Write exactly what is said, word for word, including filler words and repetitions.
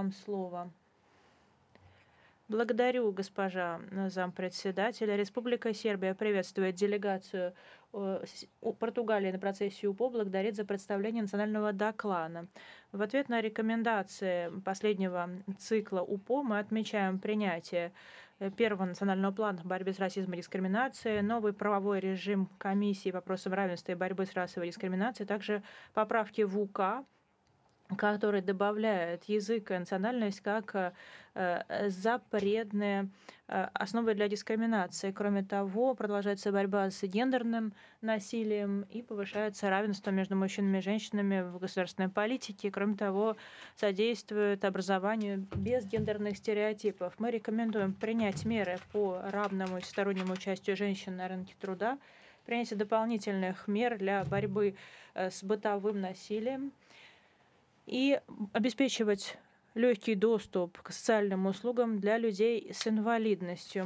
вам слово. Благодарю, госпожа э, зампредседателя. Республика Сербия приветствует делегацию э, с- у- Португалии на процессе УПО, благодарит за представление национального доклада. В ответ на рекомендации последнего цикла УПО мы отмечаем принятие э, первого национального плана по борьбе с расизмом и дискриминацией, новый правовой режим комиссии по вопросам равенства и борьбы с расовой дискриминацией, также поправки в УК, который добавляет язык и национальность как э, э, запретные э, основы для дискриминации. Кроме того, продолжается борьба с гендерным насилием и повышается равенство между мужчинами и женщинами в государственной политике. Кроме того, содействует образованию без гендерных стереотипов. Мы рекомендуем принять меры по равному и всестороннему участию женщин на рынке труда, принятие дополнительных мер для борьбы э, с бытовым насилием, и обеспечивать легкий доступ к социальным услугам для людей с инвалидностью.